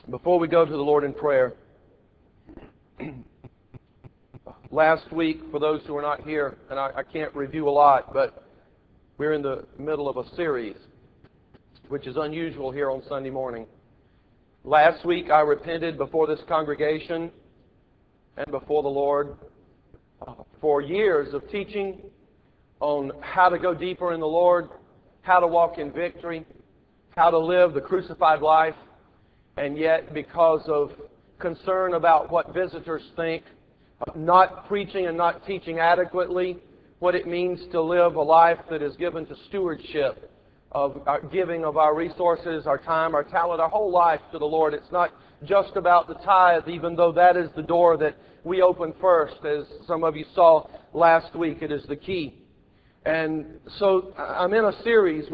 Before we go to the Lord in prayer, last week, for those who are not here, and I can't review a lot, but we're in the middle of a series, which is unusual here on Sunday morning. Last week, I repented before this congregation and before the Lord for years of teaching on how to go deeper in the Lord, how to walk in victory, how to live the crucified life. And yet, because of concern about what visitors think, not preaching and not teaching adequately what it means to live a life that is given to stewardship, of giving of our resources, our time, our talent, our whole life to the Lord. It's not just about the tithe, even though that is the door that we open first. As some of you saw last week, it is the key. And so I'm in a series.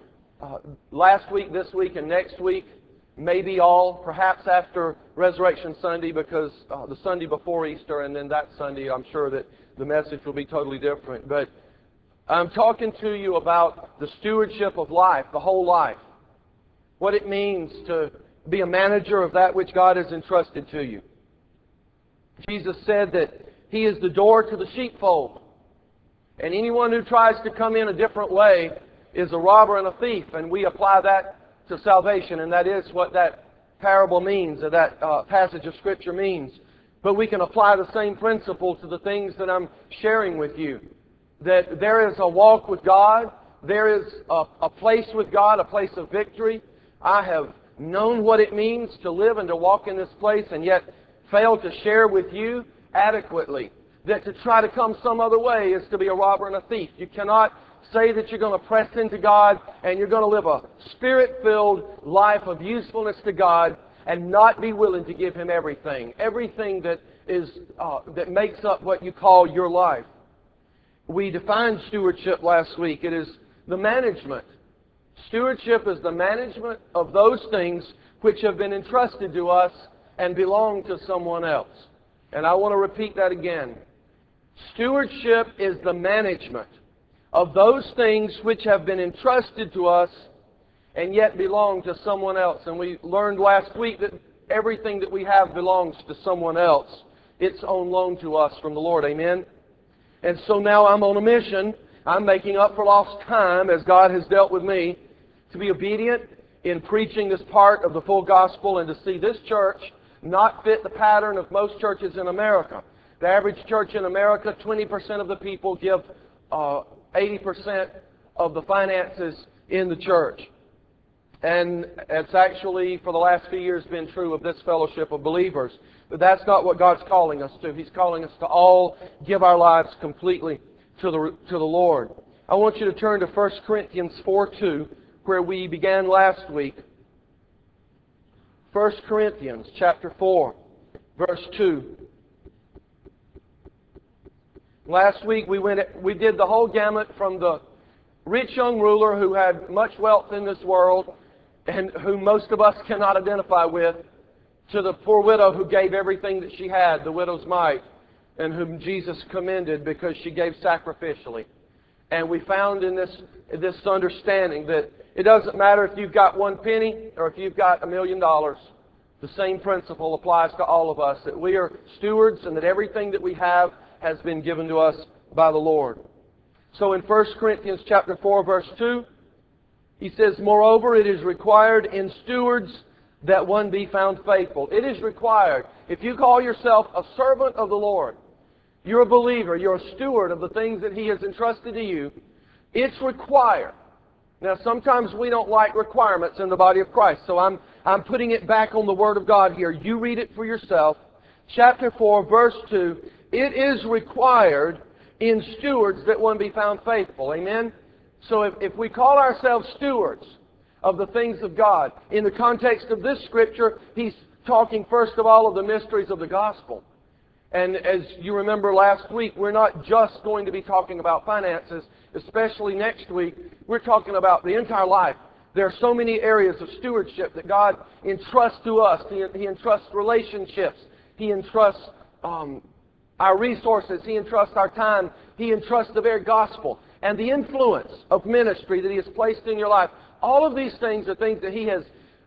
Last week, this week, and next week, maybe all, perhaps after Resurrection Sunday, because the Sunday before Easter and then that Sunday, I'm sure that the message will be totally different. But I'm talking to you about the stewardship of life, the whole life. What it means to be a manager of that which God has entrusted to you. Jesus said that He is the door to the sheepfold. And anyone who tries to come in a different way is a robber and a thief. And we apply that to salvation, and that is what that parable means, or that passage of Scripture means. But we can apply the same principle to the things that I'm sharing with you. That there is a walk with God, there is a place with God, a place of victory. I have known what it means to live and to walk in this place, and yet failed to share with you adequately. That to try to come some other way is to be a robber and a thief. You cannot say that you're going to press into God and you're going to live a Spirit-filled life of usefulness to God and not be willing to give Him everything. Everything that makes up what you call your life. We defined stewardship last week. It is the management. Stewardship is the management of those things which have been entrusted to us and belong to someone else. And I want to repeat that again. Stewardship is the management of those things which have been entrusted to us and yet belong to someone else. And we learned last week that everything that we have belongs to someone else. It's on loan to us from the Lord. Amen? And so now I'm on a mission. I'm making up for lost time as God has dealt with me to be obedient in preaching this part of the full gospel and to see this church not fit the pattern of most churches in America. The average church in America, 20% of the people give 80% of the finances in the church. And it's actually, for the last few years, been true of this fellowship of believers. But that's not what God's calling us to. He's calling us to all give our lives completely to the Lord. I want you to turn to 1 Corinthians 4:2, where we began last week. 1 Corinthians chapter 4, verse 2. Last week we did the whole gamut from the rich young ruler who had much wealth in this world and whom most of us cannot identify with, to the poor widow who gave everything that she had, the widow's mite, and whom Jesus commended because she gave sacrificially. And we found in this understanding that it doesn't matter if you've got one penny or if you've got $1 million. The same principle applies to all of us, that we are stewards and that everything that we have has been given to us by the Lord. So in 1 Corinthians chapter 4, verse 2, he says, "Moreover, it is required in stewards that one be found faithful." It is required. If you call yourself a servant of the Lord, you're a believer, you're a steward of the things that He has entrusted to you, it's required. Now, sometimes we don't like requirements in the body of Christ, so I'm putting it back on the Word of God here. You read it for yourself. Chapter 4, verse 2, it is required in stewards that one be found faithful. Amen? So if we call ourselves stewards of the things of God, in the context of this Scripture, he's talking first of all of the mysteries of the gospel. And as you remember last week, we're not just going to be talking about finances, especially next week. We're talking about the entire life. There are so many areas of stewardship that God entrusts to us. He entrusts relationships. He entrusts our resources. He entrusts our time. He entrusts the very gospel and the influence of ministry that He has placed in your life. All of these things are things that He has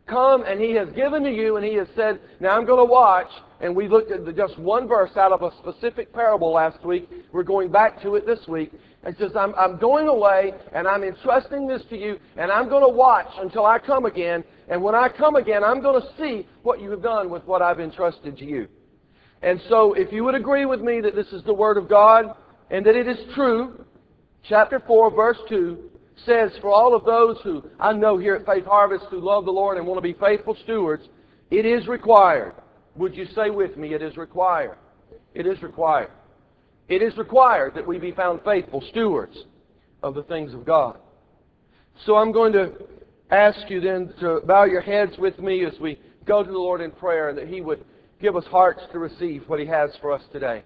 come and He has given to you, and He has said, now I'm going to watch. And we looked at just one verse out of a specific parable last week. We're going back to it this week. It says, I'm going away, and I'm entrusting this to you, and I'm going to watch until I come again. And when I come again, I'm going to see what you have done with what I've entrusted to you. And so if you would agree with me that this is the Word of God, and that it is true, chapter 4, verse 2, says, for all of those who I know here at Faith Harvest who love the Lord and want to be faithful stewards, it is required. Would you say with me, it is required? It is required. It is required that we be found faithful stewards of the things of God. So I'm going to ask you then to bow your heads with me as we go to the Lord in prayer, and that He would give us hearts to receive what He has for us today.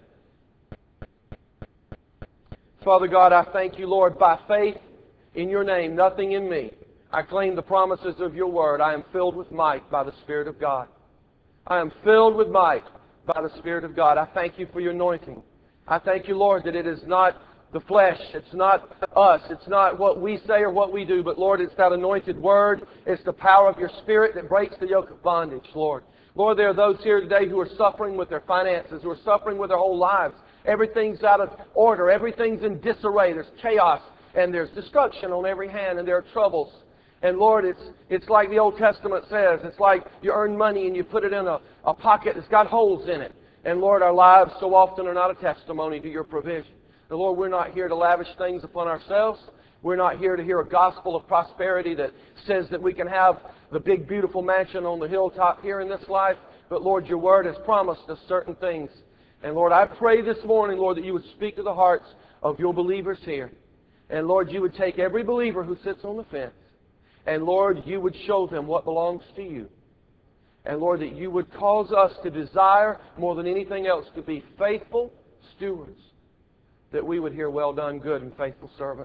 Father God, I thank you, Lord, by faith in your name, nothing in me. I claim the promises of your word. I am filled with might by the Spirit of God. I am filled with might by the Spirit of God. I thank you for your anointing. I thank you, Lord, that it is not the flesh. It's not us. It's not what we say or what we do. But, Lord, it's that anointed word. It's the power of your Spirit that breaks the yoke of bondage, Lord. Lord, there are those here today who are suffering with their finances, who are suffering with their whole lives. Everything's out of order. Everything's in disarray. There's chaos and there's destruction on every hand, and there are troubles. And Lord, it's like the Old Testament says. It's like you earn money and you put it in a pocket that's got holes in it. And Lord, our lives so often are not a testimony to your provision. And Lord, we're not here to lavish things upon ourselves. We're not here to hear a gospel of prosperity that says that we can have the big, beautiful mansion on the hilltop here in this life. But Lord, your word has promised us certain things. And Lord, I pray this morning, Lord, that you would speak to the hearts of your believers here. And Lord, you would take every believer who sits on the fence. And Lord, you would show them what belongs to you. And Lord, that you would cause us to desire more than anything else to be faithful stewards. That we would hear, well done, good and faithful servant.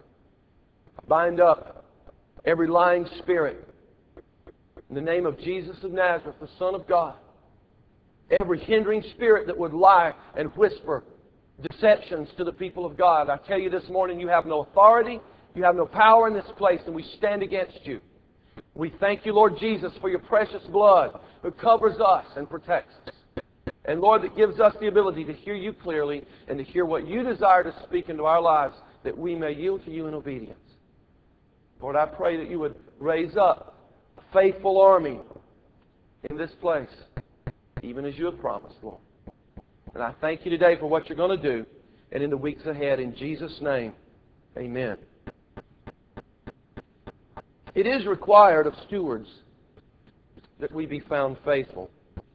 Bind up every lying spirit in the name of Jesus of Nazareth, the Son of God. Every hindering spirit that would lie and whisper deceptions to the people of God. I tell you this morning, you have no authority, you have no power in this place, and we stand against you. We thank you, Lord Jesus, for your precious blood that covers us and protects us. And Lord, that gives us the ability to hear you clearly and to hear what you desire to speak into our lives, that we may yield to you in obedience. Lord, I pray that you would raise up a faithful army in this place, even as you have promised, Lord. And I thank you today for what you're going to do, and in the weeks ahead, in Jesus' name, amen. It is required of stewards that we be found faithful.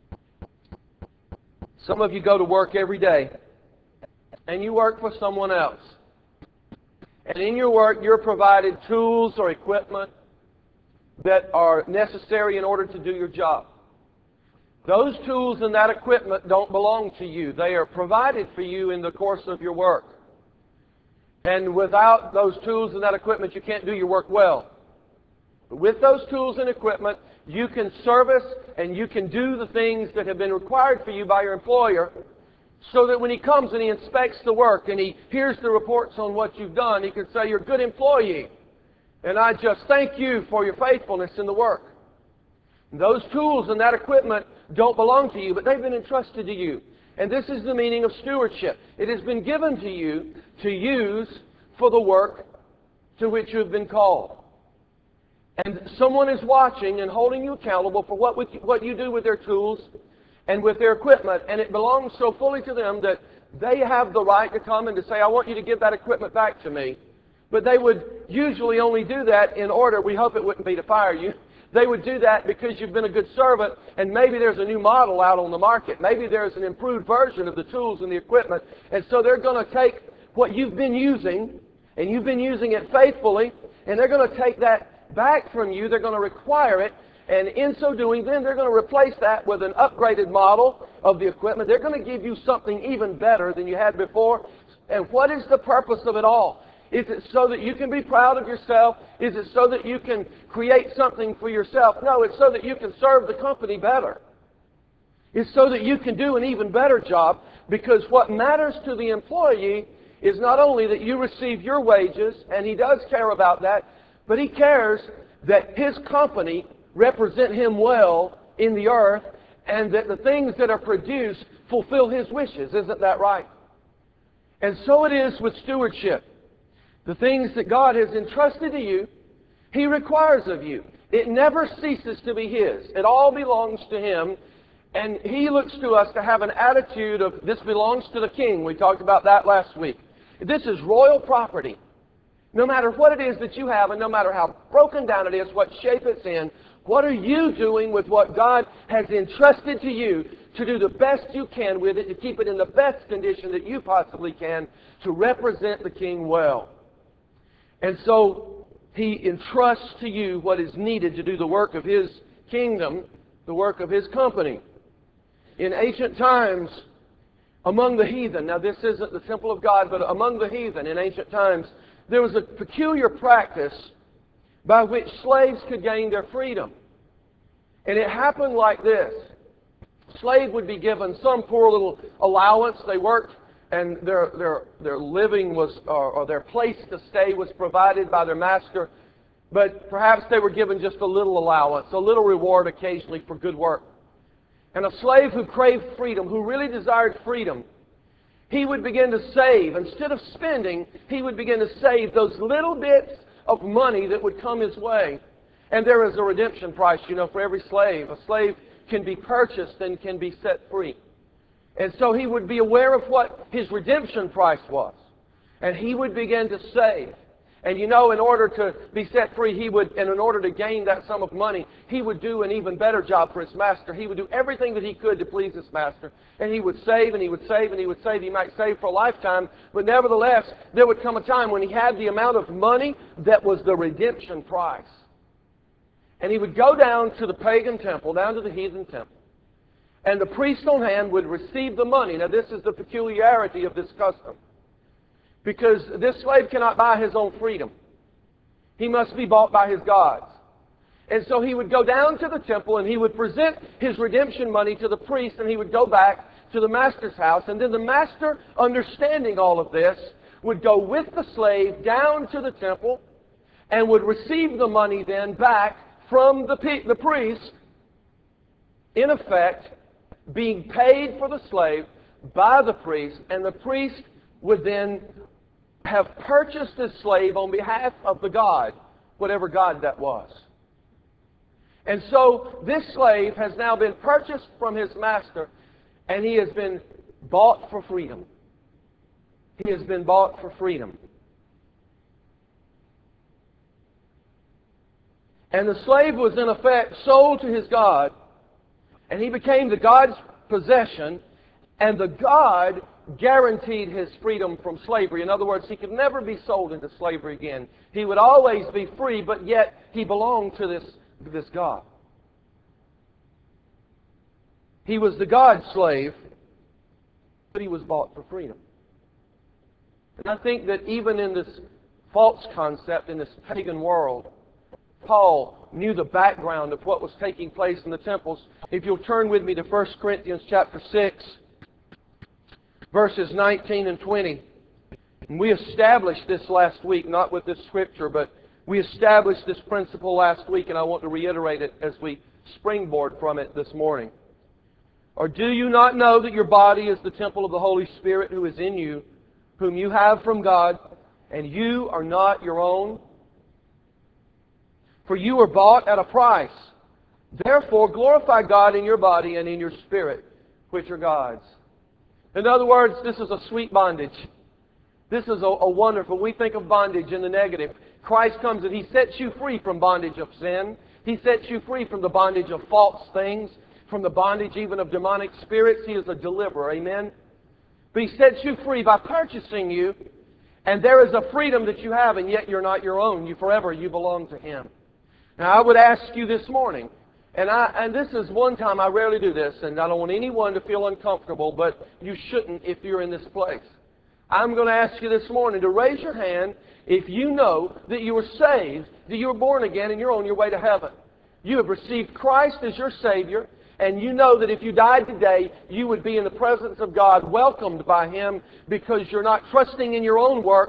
Some of you go to work every day, and you work for someone else. And in your work, you're provided tools or equipment that are necessary in order to do your job. Those tools and that equipment don't belong to you. They are provided for you in the course of your work. And without those tools and that equipment, you can't do your work well. But with those tools and equipment, you can service and you can do the things that have been required for you by your employer, so that when he comes and he inspects the work and he hears the reports on what you've done, he can say, you're a good employee. And I just thank you for your faithfulness in the work. Those tools and that equipment don't belong to you, but they've been entrusted to you. And this is the meaning of stewardship. It has been given to you to use for the work to which you have been called. And someone is watching and holding you accountable for what you do with their tools and with their equipment. And it belongs so fully to them that they have the right to come and to say, I want you to give that equipment back to me. But they would usually only do that in order, we hope it wouldn't be to fire you. They would do that because you've been a good servant, and maybe there's a new model out on the market. Maybe there's an improved version of the tools and the equipment. And so they're going to take what you've been using, and you've been using it faithfully, and they're going to take that back from you. They're going to require it. And in so doing, then they're going to replace that with an upgraded model of the equipment. They're going to give you something even better than you had before. And what is the purpose of it all? Is it so that you can be proud of yourself? Is it so that you can create something for yourself? No, it's so that you can serve the company better. It's so that you can do an even better job, because what matters to the employee is not only that you receive your wages, and he does care about that, but he cares that his company represent Him well in the earth, and that the things that are produced fulfill His wishes. Isn't that right? And so it is with stewardship. The things that God has entrusted to you, He requires of you. It never ceases to be His. It all belongs to Him. And He looks to us to have an attitude of, this belongs to the King. We talked about that last week. This is royal property. No matter what it is that you have, and no matter how broken down it is, what shape it's in, what are you doing with what God has entrusted to you to do the best you can with it, to keep it in the best condition that you possibly can, to represent the King well? And so He entrusts to you what is needed to do the work of His kingdom, the work of His company. In ancient times, among the heathen, now this isn't the temple of God, but among the heathen in ancient times, there was a peculiar practice by which slaves could gain their freedom. And it happened like this. A slave would be given some poor little allowance. They worked, and their living was, or their place to stay was provided by their master. But perhaps they were given just a little allowance, a little reward occasionally for good work. And a slave who craved freedom, who really desired freedom, he would begin to save. Instead of spending, he would begin to save those little bits of money that would come his way. And there is a redemption price, for every slave. A slave can be purchased and can be set free. And so he would be aware of what his redemption price was. And he would begin to save. And in order to be set free, and in order to gain that sum of money, he would do an even better job for his master. He would do everything that he could to please his master. And he would save, and he would save, and he would save. He might save for a lifetime, but nevertheless, there would come a time when he had the amount of money that was the redemption price. And he would go down to the pagan temple, down to the heathen temple, and the priest on hand would receive the money. Now, this is the peculiarity of this custom. Because this slave cannot buy his own freedom. He must be bought by his gods. And so he would go down to the temple and he would present his redemption money to the priest, and he would go back to the master's house. And then the master, understanding all of this, would go with the slave down to the temple and would receive the money then back from the priest, in effect being paid for the slave by the priest, and the priest would then have purchased this slave on behalf of the god, whatever god that was. And so this slave has now been purchased from his master, and he has been bought for freedom. He has been bought for freedom. And the slave was in effect sold to his god, and he became the god's possession, and the god guaranteed his freedom from slavery. In other words, he could never be sold into slavery again. He would always be free, but yet he belonged to this God. He was the God's slave, but he was bought for freedom. And I think that even in this false concept, in this pagan world, Paul knew the background of what was taking place in the temples. If you'll turn with me to 1 Corinthians chapter 6, verses 19 and 20. And we established this last week, not with this scripture, but we established this principle last week, and I want to reiterate it as we springboard from it this morning. Or do you not know that your body is the temple of the Holy Spirit who is in you, whom you have from God, and you are not your own? For you are bought at a price. Therefore glorify God in your body and in your spirit, which are God's. In other words, this is a sweet bondage. This is a wonderful. We think of bondage in the negative. Christ comes and He sets you free from bondage of sin. He sets you free from the bondage of false things, from the bondage even of demonic spirits. He is a deliverer. Amen? But He sets you free by purchasing you. And there is a freedom that you have, and yet you're not your own. You belong to Him. Now, I would ask you this morning, and this is one time I rarely do this, and I don't want anyone to feel uncomfortable, but you shouldn't if you're in this place. I'm going to ask you this morning to raise your hand if you know that you were saved, that you were born again, and you're on your way to heaven. You have received Christ as your Savior, and you know that if you died today, you would be in the presence of God, welcomed by Him, because you're not trusting in your own works,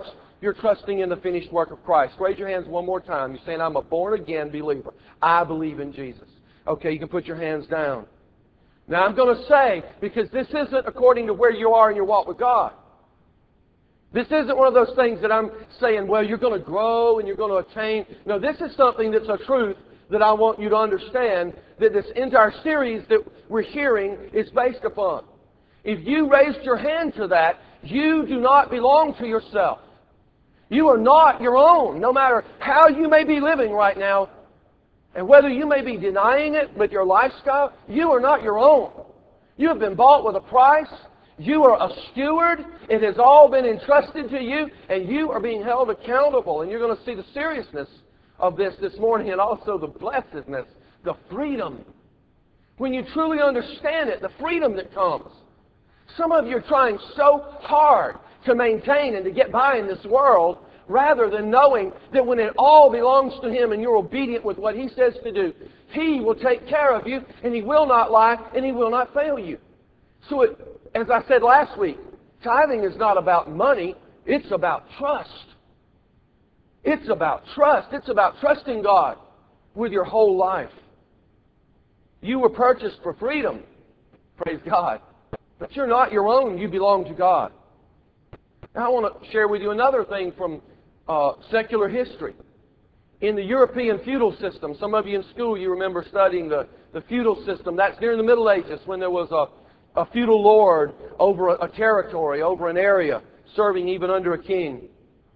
you're trusting in the finished work of Christ. Raise your hands one more time. You're saying, I'm a born-again believer. I believe in Jesus. Okay, you can put your hands down. Now I'm going to say, because this isn't according to where you are in your walk with God. This isn't one of those things that I'm saying, well, you're going to grow and you're going to attain. No, this is something that's a truth that I want you to understand, that this entire series that we're hearing is based upon. If you raised your hand to that, you do not belong to yourself. You are not your own, no matter how you may be living right now, and whether you may be denying it with your lifestyle, you are not your own. You have been bought with a price. You are a steward. It has all been entrusted to you, and you are being held accountable. And you're going to see the seriousness of this morning, and also the blessedness, the freedom. When you truly understand it, the freedom that comes. Some of you are trying so hard to maintain and to get by in this world, rather than knowing that when it all belongs to Him and you're obedient with what He says to do, He will take care of you, and He will not lie, and He will not fail you. So as I said last week, tithing is not about money, it's about trust. It's about trust. It's about trusting God with your whole life. You were purchased for freedom, praise God. But you're not your own, you belong to God. Now I want to share with you another thing from secular history. In the European feudal system, some of you in school, you remember studying the feudal system. That's during the Middle Ages, when there was a feudal lord over a territory, over an area, serving even under a king.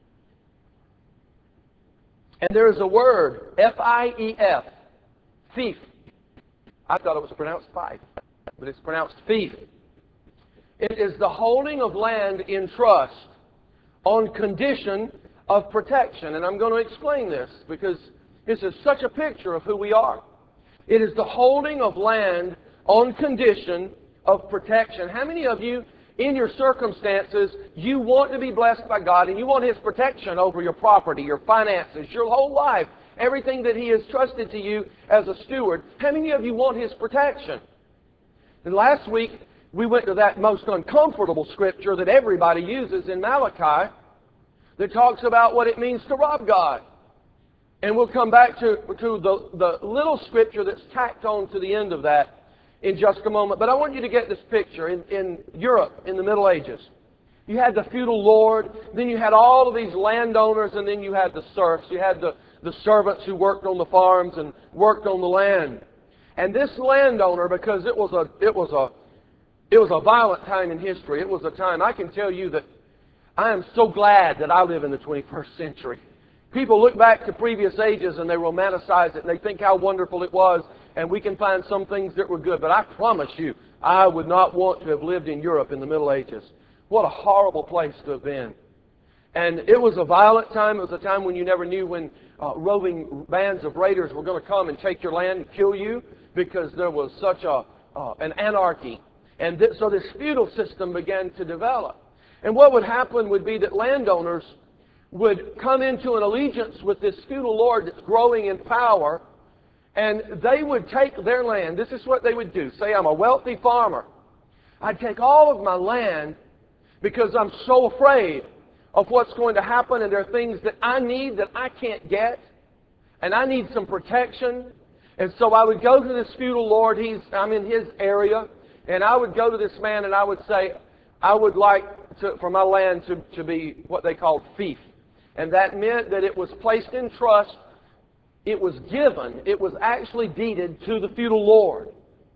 And there is a word, F-I-E-F, fief. I thought it was pronounced fife, but it's pronounced fief. It is the holding of land in trust on condition of protection. And I'm going to explain this because this is such a picture of who we are. It is the holding of land on condition of protection. How many of you, in your circumstances, you want to be blessed by God and you want His protection over your property, your finances, your whole life, everything that He has trusted to you as a steward? How many of you want His protection? And last week, we went to that most uncomfortable scripture that everybody uses in Malachi that talks about what it means to rob God. And we'll come back to the little scripture that's tacked on to the end of that in just a moment. But I want you to get this picture. In Europe, in the Middle Ages, you had the feudal lord, then you had all of these landowners, and then you had the serfs. You had the servants who worked on the farms and worked on the land. And this landowner, because it was a violent time in history. It was a time, I can tell you that I am so glad that I live in the 21st century. People look back to previous ages and they romanticize it and they think how wonderful it was, and we can find some things that were good. But I promise you, I would not want to have lived in Europe in the Middle Ages. What a horrible place to have been. And it was a violent time. It was a time when you never knew when roving bands of raiders were going to come and take your land and kill you, because there was such an anarchy. And so this feudal system began to develop. And what would happen would be that landowners would come into an allegiance with this feudal lord that's growing in power, and they would take their land. This is what they would do. Say, I'm a wealthy farmer. I'd take all of my land because I'm so afraid of what's going to happen, and there are things that I need that I can't get, and I need some protection. And so I would go to this feudal lord. I'm in his area. And I would go to this man and I would say, I would like for my land to be what they called fief. And that meant that it was placed in trust. It was given. It was actually deeded to the feudal lord.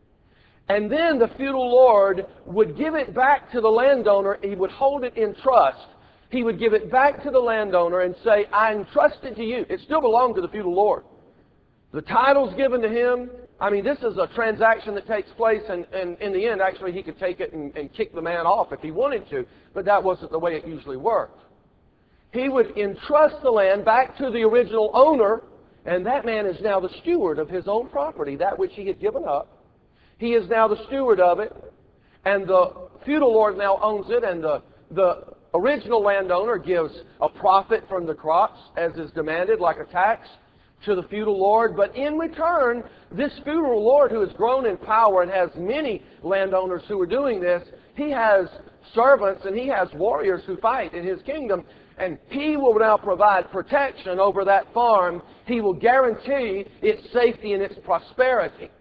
And then the feudal lord would give it back to the landowner. He would hold it in trust. He would give it back to the landowner and say, I entrust it to you. It still belonged to the feudal lord. The title's given to him. I mean, this is a transaction that takes place, and in the end, actually, he could take it and kick the man off if he wanted to, but that wasn't the way it usually worked. He would entrust the land back to the original owner, and that man is now the steward of his own property, that which he had given up. He is now the steward of it, and the feudal lord now owns it, and the original landowner gives a profit from the crops, as is demanded, like a tax, to the feudal lord. But in return, this feudal lord, who has grown in power and has many landowners who are doing this, He has servants and He has warriors who fight in His kingdom, and He will now provide protection over that farm. He will guarantee its safety and its prosperity.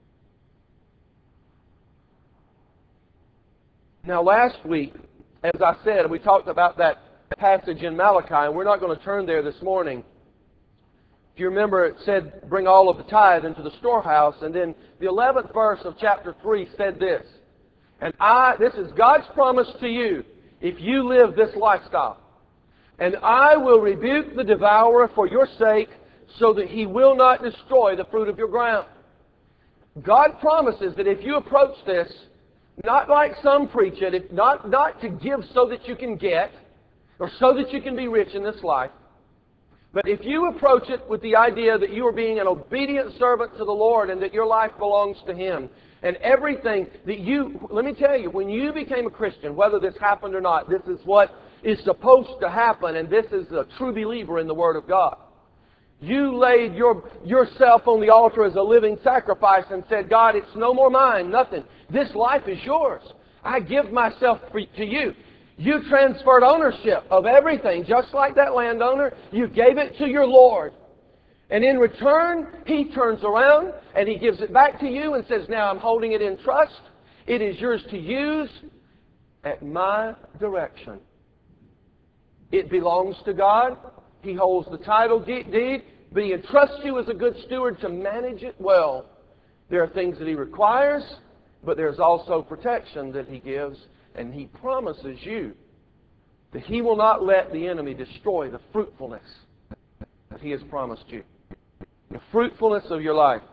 Now last week, as I said, we talked about that passage in Malachi, and we're not going to turn there this morning. If you remember, it said, bring all of the tithe into the storehouse, and then the 11th verse of chapter 3 said this, this is God's promise to you, if you live this lifestyle, and I will rebuke the devourer for your sake, so that he will not destroy the fruit of your ground. God promises that if you approach this, not like some preach it, not to give so that you can get, or so that you can be rich in this life, but if you approach it with the idea that you are being an obedient servant to the Lord and that your life belongs to Him, and everything that let me tell you, when you became a Christian, whether this happened or not, this is what is supposed to happen, and this is a true believer in the Word of God. You laid yourself on the altar as a living sacrifice and said, God, it's no more mine, nothing. This life is yours. I give myself to you. You transferred ownership of everything, just like that landowner. You gave it to your Lord. And in return, He turns around and He gives it back to you and says, now I'm holding it in trust. It is yours to use at my direction. It belongs to God. He holds the title deed, but He entrusts you as a good steward to manage it well. There are things that He requires, but there's also protection that He gives, and He promises you that He will not let the enemy destroy the fruitfulness that He has promised you. The fruitfulness of your life.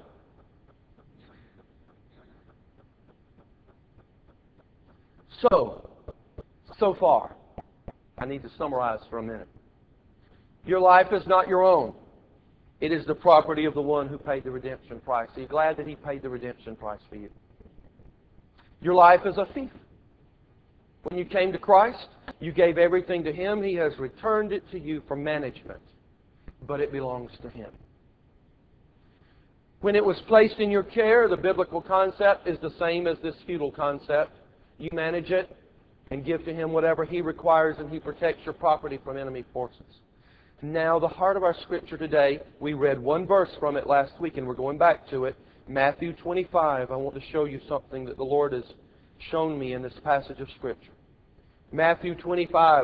So far, I need to summarize for a minute. Your life is not your own. It is the property of the one who paid the redemption price. Are you glad that He paid the redemption price for you? Your life is a thief. When you came to Christ, you gave everything to Him. He has returned it to you for management, but it belongs to Him. When it was placed in your care, the biblical concept is the same as this feudal concept. You manage it and give to Him whatever He requires, and He protects your property from enemy forces. Now, the heart of our Scripture today, we read one verse from it last week, and we're going back to it. Matthew 25. I want to show you something that the Lord has shown me in this passage of Scripture. Matthew 25,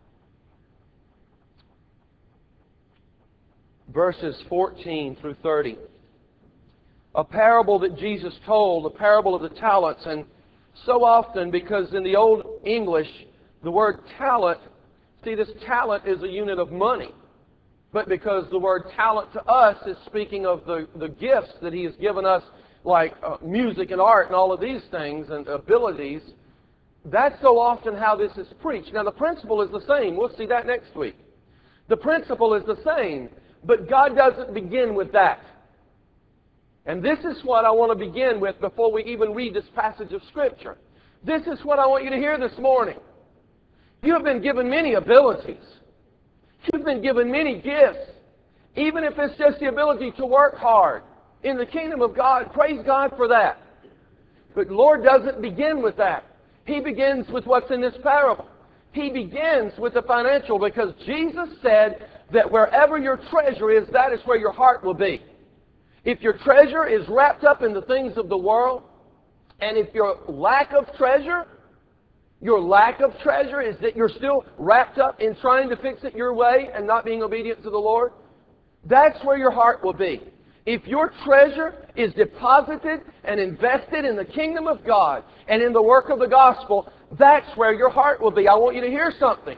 verses 14 through 30. A parable that Jesus told, a parable of the talents. And so often, because in the Old English, the word talent, see, this talent is a unit of money. But because the word talent to us is speaking of the gifts that He has given us, like music and art and all of these things and abilities, that's so often how this is preached. Now the principle is the same. We'll see that next week. The principle is the same, but God doesn't begin with that. And this is what I want to begin with before we even read this passage of Scripture. This is what I want you to hear this morning. You have been given many abilities. You've been given many gifts. Even if it's just the ability to work hard in the kingdom of God, praise God for that. But the Lord doesn't begin with that. He begins with what's in this parable. He begins with the financial, because Jesus said that wherever your treasure is, that is where your heart will be. If your treasure is wrapped up in the things of the world, and if your lack of treasure is that you're still wrapped up in trying to fix it your way and not being obedient to the Lord, that's where your heart will be. If your treasure is deposited and invested in the kingdom of God and in the work of the gospel, that's where your heart will be. I want you to hear something.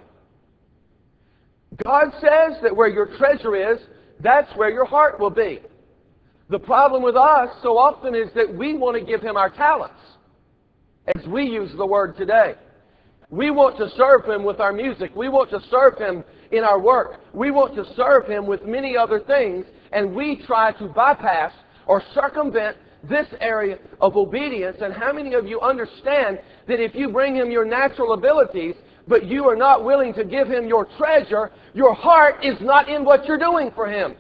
God says that where your treasure is, that's where your heart will be. The problem with us so often is that we want to give Him our talents, as we use the word today. We want to serve Him with our music. We want to serve Him in our work. We want to serve Him with many other things, and we try to bypass or circumvent this area of obedience. And how many of you understand that if you bring Him your natural abilities, but you are not willing to give Him your treasure, your heart is not in what you're doing for Him?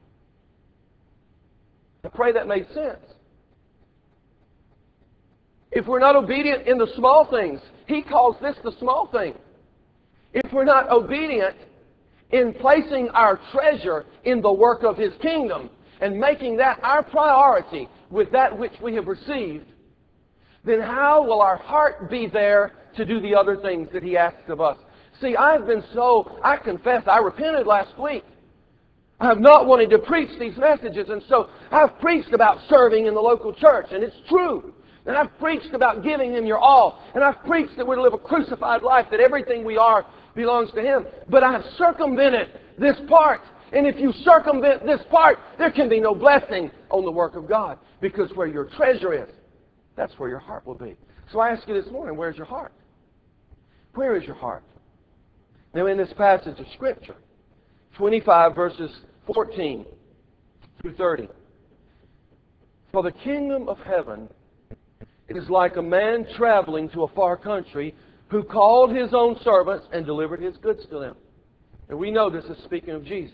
I pray that made sense. If we're not obedient in the small things, He calls this the small thing. If we're not obedient in placing our treasure in the work of His kingdom and making that our priority with that which we have received, then how will our heart be there to do the other things that He asks of us? See, I confess, I repented last week. I have not wanted to preach these messages, and so I've preached about serving in the local church, and it's true. And I've preached about giving Him your all, and I've preached that we're to live a crucified life, that everything we are belongs to Him. But I have circumvented this part, and if you circumvent this part, there can be no blessing on the work of God, because where your treasure is, that's where your heart will be. So I ask you this morning, where's your heart? Where is your heart? Now in this passage of Scripture, 25 verses 14 through 30. For the kingdom of heaven is like a man traveling to a far country who called his own servants and delivered his goods to them. And we know this is speaking of Jesus.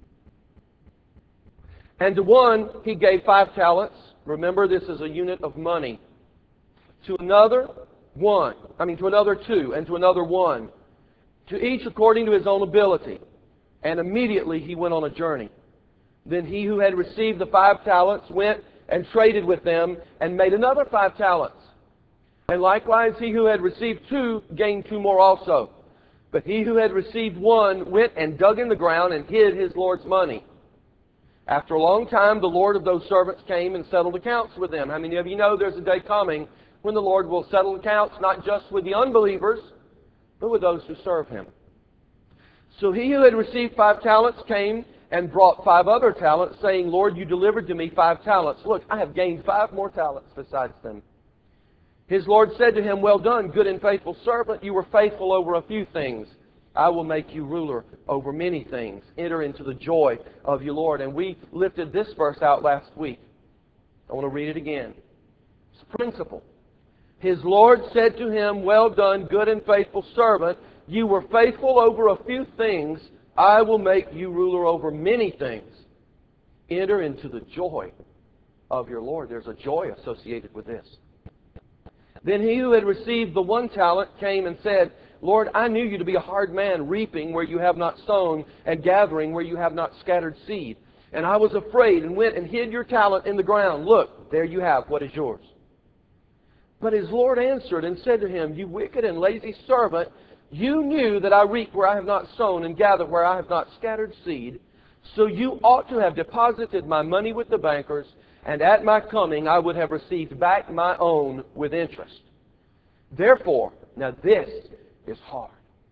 And to one he gave 5 talents. Remember, this is a unit of money. To another, 2, and to another 1. To each according to his own ability. And immediately he went on a journey. Then he who had received the 5 talents went and traded with them and made another 5 talents. And likewise he who had received 2 gained 2 more also. But he who had received 1 went and dug in the ground and hid his Lord's money. After a long time the Lord of those servants came and settled accounts with them. How many of you know there's a day coming when the Lord will settle accounts not just with the unbelievers, but with those who serve Him? So he who had received 5 talents came and brought 5 other talents, saying, Lord, you delivered to me 5 talents. Look, I have gained 5 more talents besides them. His Lord said to him, well done, good and faithful servant. You were faithful over a few things. I will make you ruler over many things. Enter into the joy of your Lord. And we lifted this verse out last week. I want to read it again. It's a principle. His Lord said to him, well done, good and faithful servant. You were faithful over a few things. I will make you ruler over many things. Enter into the joy of your Lord. There's a joy associated with this. Then he who had received the 1 talent came and said, Lord, I knew you to be a hard man, reaping where you have not sown, and gathering where you have not scattered seed. And I was afraid, and went and hid your talent in the ground. Look, there you have what is yours. But his Lord answered and said to him, you wicked and lazy servant, you knew that I reap where I have not sown, and gather where I have not scattered seed. So you ought to have deposited my money with the bankers, and at my coming I would have received back my own with interest. Therefore, now this is hard,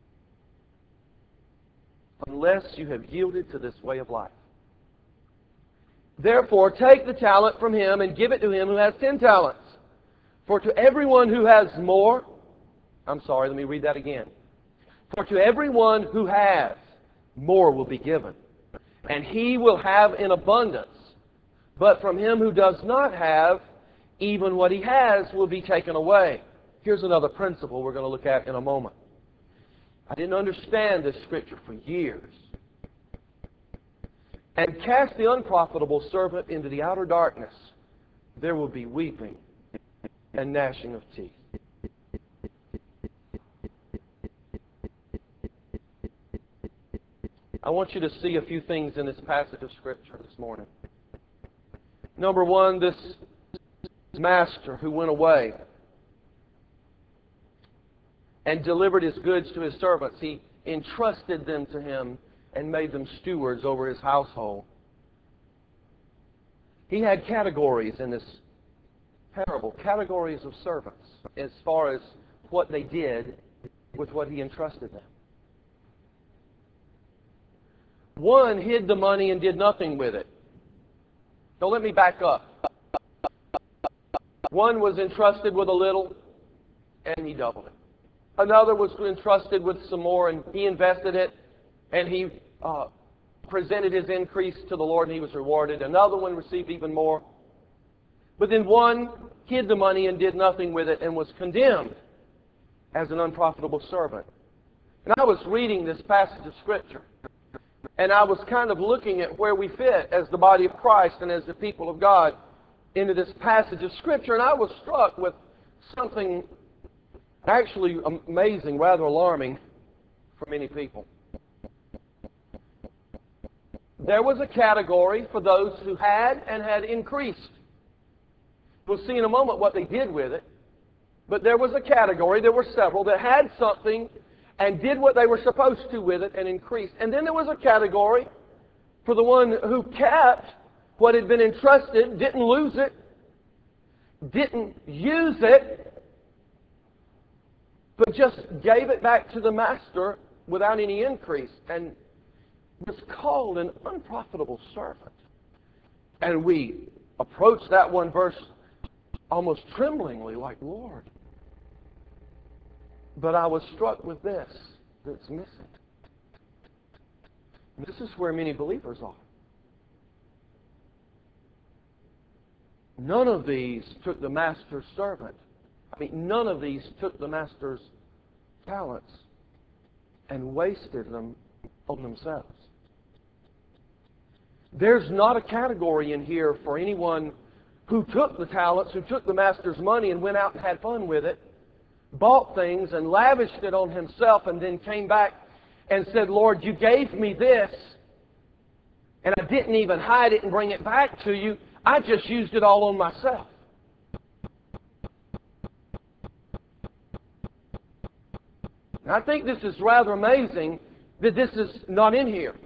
unless you have yielded to this way of life. Therefore, take the talent from him and give it to him who has 10 talents. For to everyone who has more, let me read that again. For to everyone who has, more will be given, and he will have in abundance. But from him who does not have, even what he has will be taken away. Here's another principle we're going to look at in a moment. I didn't understand this scripture for years. And cast the unprofitable servant into the outer darkness. There will be weeping and gnashing of teeth. I want you to see a few things in this passage of Scripture this morning. Number 1, this master who went away and delivered his goods to his servants. He entrusted them to him and made them stewards over his household. He had categories in this parable, categories of servants, as far as what they did with what he entrusted them. 1 hid the money and did nothing with it. So let me back up. 1 was entrusted with a little, and he doubled it. Another was entrusted with some more, and he invested it, and he presented his increase to the Lord, and he was rewarded. Another one received even more. But then 1 hid the money and did nothing with it, and was condemned as an unprofitable servant. And I was reading this passage of Scripture, and I was kind of looking at where we fit as the body of Christ and as the people of God into this passage of Scripture, and I was struck with something actually amazing, rather alarming for many people. There was a category for those who had and had increased. We'll see in a moment what they did with it. But there was a category, there were several, that had something and did what they were supposed to with it and increased. And then there was a category for the one who kept what had been entrusted, didn't lose it, didn't use it, but just gave it back to the master without any increase, and was called an unprofitable servant. And we approach that one verse almost tremblingly, like, Lord. But I was struck with this that's missing. This is where many believers are. None of these took the master's servant. None of these took the master's talents and wasted them on themselves. There's not a category in here for anyone who took the talents, who took the master's money and went out and had fun with it, bought things and lavished it on himself, and then came back and said, Lord, you gave me this, and I didn't even hide it and bring it back to you. I just used it all on myself. And I think this is rather amazing that this is not in here.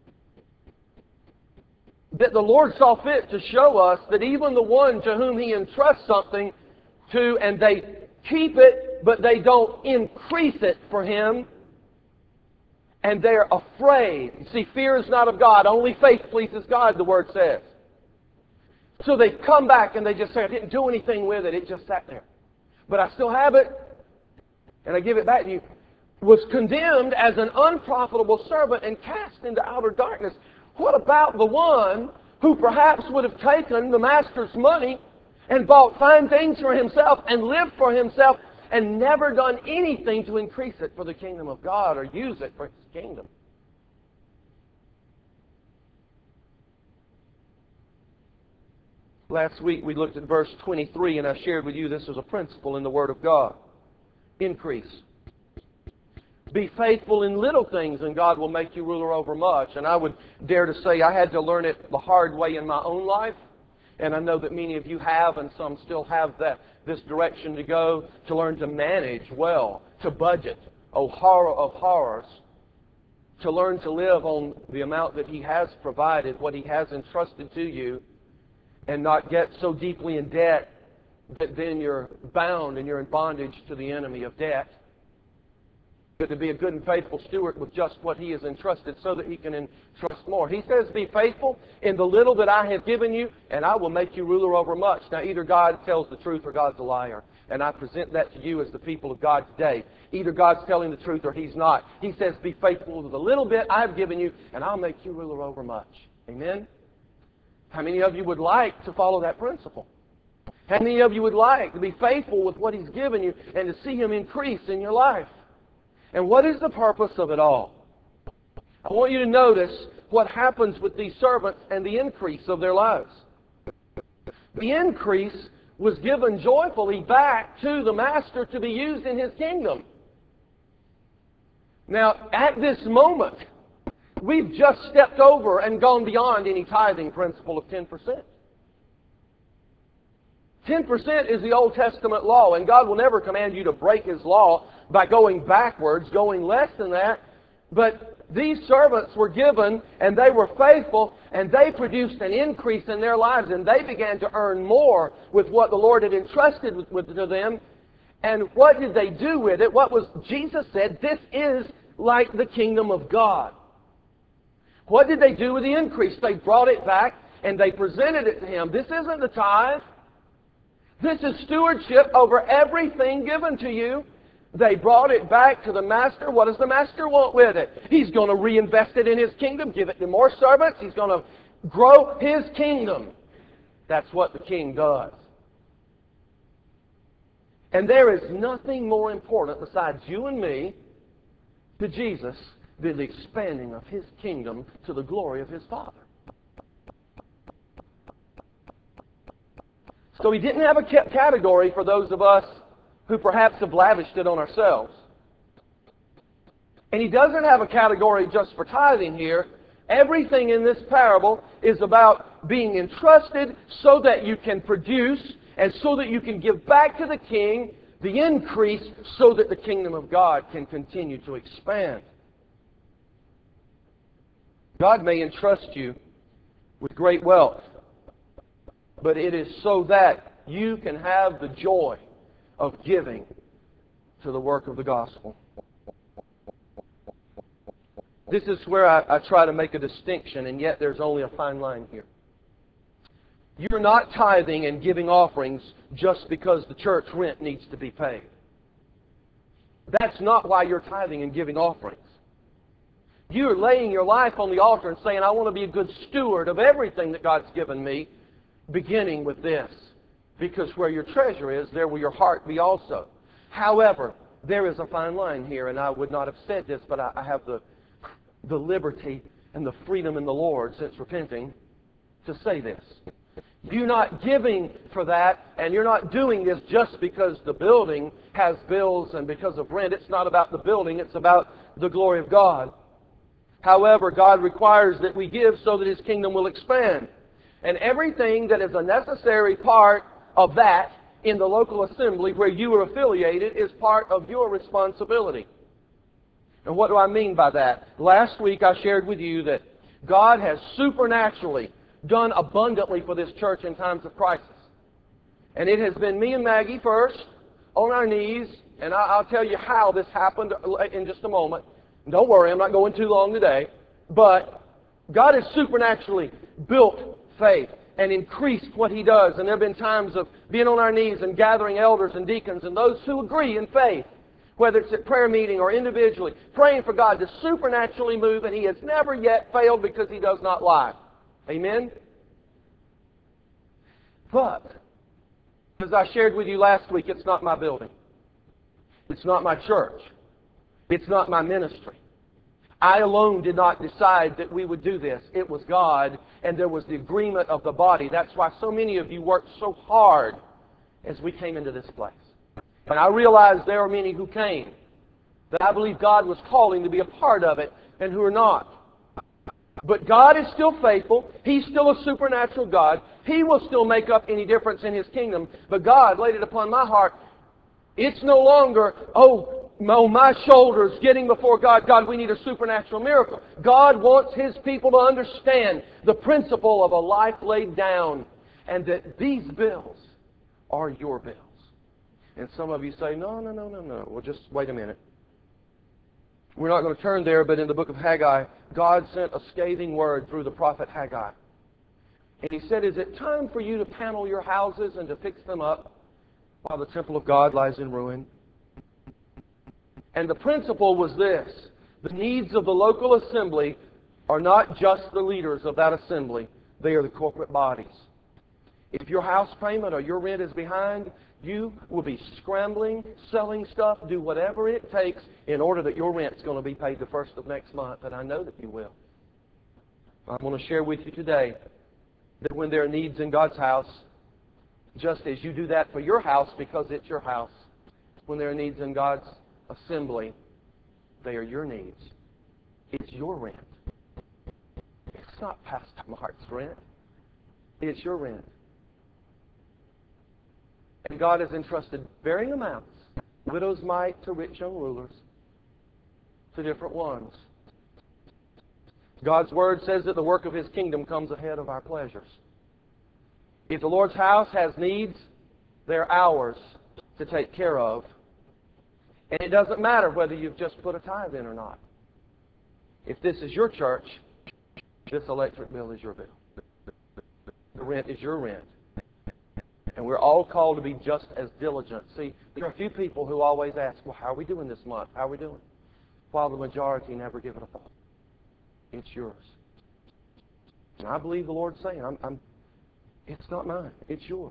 That the Lord saw fit to show us that even the one to whom He entrusts something to, and they keep it, but they don't increase it for Him, and they're afraid. You see, fear is not of God. Only faith pleases God, the Word says. So they come back and they just say, I didn't do anything with it. It just sat there. But I still have it, and I give it back to you. Was condemned as an unprofitable servant and cast into outer darkness. What about the one who perhaps would have taken the master's money and bought fine things for himself and lived for himself and never done anything to increase it for the kingdom of God or use it for His kingdom? Last week we looked at verse 23, and I shared with you this is a principle in the Word of God. Increase. Be faithful in little things, and God will make you ruler over much. And I would dare to say I had to learn it the hard way in my own life. And I know that many of you have, and some still have this direction to go, to learn to manage well, to budget. Oh, horror of horrors. To learn to live on the amount that He has provided, what He has entrusted to you, and not get so deeply in debt that then you're bound and you're in bondage to the enemy of debt. But to be a good and faithful steward with just what He has entrusted so that He can entrust more. He says, be faithful in the little that I have given you, and I will make you ruler over much. Now, either God tells the truth or God's a liar. And I present that to you as the people of God today. Either God's telling the truth or He's not. He says, be faithful with the little bit I've given you, and I'll make you ruler over much. Amen? How many of you would like to follow that principle? How many of you would like to be faithful with what He's given you and to see Him increase in your life? And what is the purpose of it all? I want you to notice what happens with these servants and the increase of their lives. The increase was given joyfully back to the master to be used in his kingdom. Now, at this moment, we've just stepped over and gone beyond any tithing principle of 10%. 10% is the Old Testament law, and God will never command you to break His law by going backwards, going less than that. But these servants were given, and they were faithful, and they produced an increase in their lives, and they began to earn more with what the Lord had entrusted to them. And what did they do with it? Jesus said, this is like the kingdom of God. What did they do with the increase? They brought it back, and they presented it to Him. This isn't the tithe. This is stewardship over everything given to you. They brought it back to the master. What does the master want with it? He's going to reinvest it in His kingdom, give it to more servants. He's going to grow His kingdom. That's what the king does. And there is nothing more important besides you and me to Jesus than the expanding of His kingdom to the glory of His Father. So He didn't have a category for those of us who perhaps have lavished it on ourselves. And He doesn't have a category just for tithing here. Everything in this parable is about being entrusted so that you can produce and so that you can give back to the king the increase so that the kingdom of God can continue to expand. God may entrust you with great wealth, but it is so that you can have the joy of giving to the work of the gospel. This is where I try to make a distinction, and yet there's only a fine line here. You're not tithing and giving offerings just because the church rent needs to be paid. That's not why you're tithing and giving offerings. You're laying your life on the altar and saying, I want to be a good steward of everything that God's given me, beginning with this. Because where your treasure is, there will your heart be also. However, there is a fine line here, and I would not have said this, but I have the liberty and the freedom in the Lord since repenting to say this. You're not giving for that, and you're not doing this just because the building has bills and because of rent. It's not about the building, it's about the glory of God. However, God requires that we give so that His kingdom will expand. And everything that is a necessary part of that in the local assembly where you are affiliated is part of your responsibility. And what do I mean by that? Last week I shared with you that God has supernaturally done abundantly for this church in times of crisis. And it has been me and Maggie first, on our knees, and I'll tell you how this happened in just a moment. Don't worry, I'm not going too long today. But God has supernaturally built faith and increased what He does. And there have been times of being on our knees and gathering elders and deacons and those who agree in faith, whether it's at prayer meeting or individually, praying for God to supernaturally move, and He has never yet failed because He does not lie. Amen? But, as I shared with you last week, it's not my building. It's not my church. It's not my ministry. I alone did not decide that we would do this. It was God, and there was the agreement of the body. That's why so many of you worked so hard as we came into this place. And I realized there are many who came that I believe God was calling to be a part of it and who are not. But God is still faithful. He's still a supernatural God. He will still make up any difference in His kingdom. But God laid it upon my heart. It's no longer, my shoulders getting before God. God, we need a supernatural miracle. God wants His people to understand the principle of a life laid down and that these bills are your bills. And some of you say, no. Well, just wait a minute. We're not going to turn there, but in the book of Haggai, God sent a scathing word through the prophet Haggai. And He said, is it time for you to panel your houses and to fix them up while the temple of God lies in ruin? And the principle was this. The needs of the local assembly are not just the leaders of that assembly. They are the corporate bodies. If your house payment or your rent is behind, you will be scrambling, selling stuff, do whatever it takes in order that your rent's going to be paid the first of next month, and I know that you will. I'm going to share with you today that when there are needs in God's house, just as you do that for your house because it's your house, when there are needs in God's assembly, they are your needs. It's your rent. It's not Pastor Mark's rent. It's your rent. And God has entrusted varying amounts, widow's mite to rich young rulers, to different ones. God's Word says that the work of His kingdom comes ahead of our pleasures. If the Lord's house has needs, they're ours to take care of. And it doesn't matter whether you've just put a tithe in or not. If this is your church, this electric bill is your bill. The rent is your rent. And we're all called to be just as diligent. See, there are a few people who always ask, well, how are we doing this month? How are we doing? While the majority never give it a thought. It's yours. And I believe the Lord's saying, it's not mine. It's yours.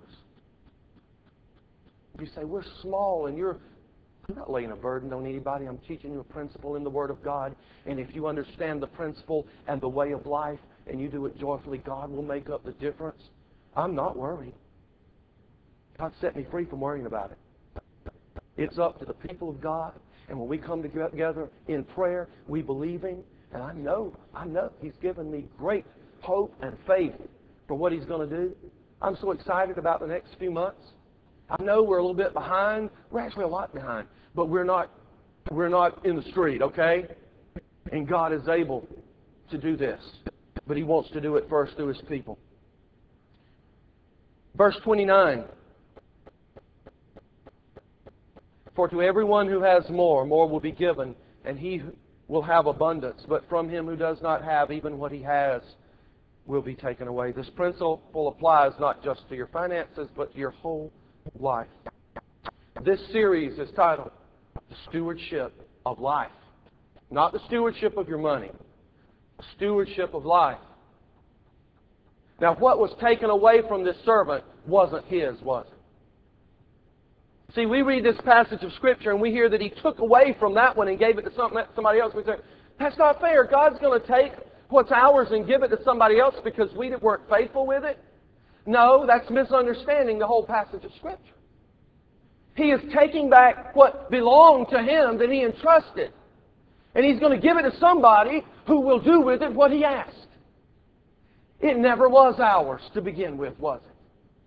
You say, we're small and I'm not laying a burden on anybody. I'm teaching you a principle in the Word of God. And if you understand the principle and the way of life and you do it joyfully, God will make up the difference. I'm not worried. God set me free from worrying about it. It's up to the people of God. And when we come together in prayer, we believe Him. And I know He's given me great hope and faith for what He's going to do. I'm so excited about the next few months. I know we're a little bit behind. We're actually a lot behind. But we're not in the street, okay? And God is able to do this. But He wants to do it first through His people. Verse 29. For to everyone who has more will be given, and he will have abundance. But from him who does not have, even what he has will be taken away. This principle applies not just to your finances, but to your whole life. This series is titled The Stewardship of Life. Not the stewardship of your money. The stewardship of life. Now, what was taken away from this servant wasn't his, was it? See, we read this passage of Scripture and we hear that he took away from that one and gave it to somebody else. We say, that's not fair. God's going to take what's ours and give it to somebody else because we weren't faithful with it. No, that's misunderstanding the whole passage of Scripture. He is taking back what belonged to him that he entrusted. And he's going to give it to somebody who will do with it what he asked. It never was ours to begin with, was it?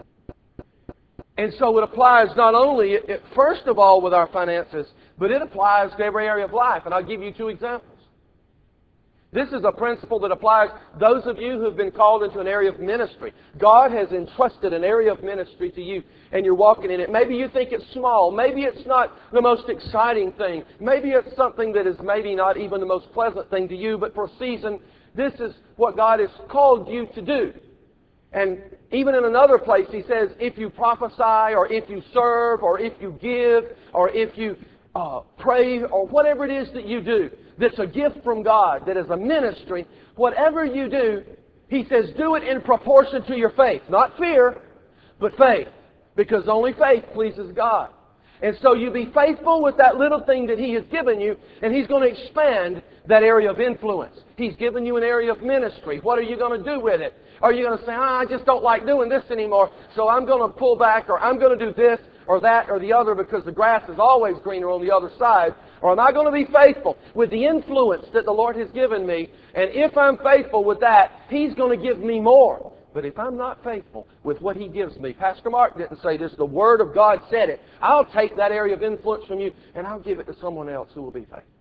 And so it applies not only, first of all, with our finances, but it applies to every area of life. And I'll give you two examples. This is a principle that applies to those of you who have been called into an area of ministry. God has entrusted an area of ministry to you, and you're walking in it. Maybe you think it's small. Maybe it's not the most exciting thing. Maybe it's something that is maybe not even the most pleasant thing to you, but for a season, this is what God has called you to do. And even in another place, he says, if you prophesy, or if you serve, or if you give, or if you pray, or whatever it is that you do, that's a gift from God, that is a ministry, whatever you do, he says, do it in proportion to your faith. Not fear, but faith. Because only faith pleases God. And so you be faithful with that little thing that He has given you, and He's going to expand that area of influence. He's given you an area of ministry. What are you going to do with it? Are you going to say, I just don't like doing this anymore, so I'm going to pull back, or I'm going to do this, or that, or the other, because the grass is always greener on the other side? Or am I going to be faithful with the influence that the Lord has given me? And if I'm faithful with that, He's going to give me more. But if I'm not faithful with what He gives me, Pastor Mark didn't say this, the Word of God said it. I'll take that area of influence from you, and I'll give it to someone else who will be faithful.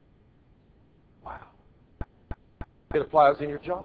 Wow. It applies in your job.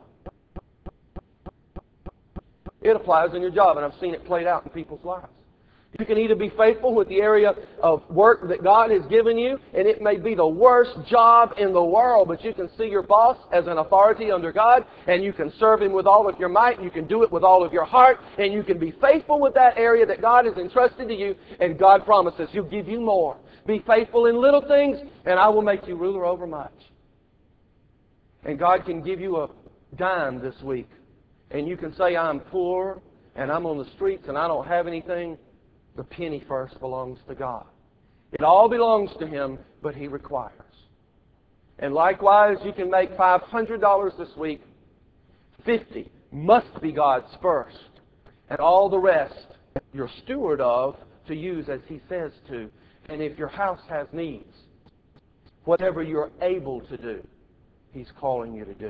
It applies in your job, and I've seen it played out in people's lives. You can either be faithful with the area of work that God has given you, and it may be the worst job in the world, but you can see your boss as an authority under God, and you can serve Him with all of your might, you can do it with all of your heart, and you can be faithful with that area that God has entrusted to you, and God promises He'll give you more. Be faithful in little things, and I will make you ruler over much. And God can give you a dime this week, and you can say, I'm poor, and I'm on the streets, and I don't have anything. The penny first belongs to God. It all belongs to Him, but He requires. And likewise, you can make $500 this week. 50 must be God's first. And all the rest, you're steward of to use as He says to. And if your house has needs, whatever you're able to do, He's calling you to do.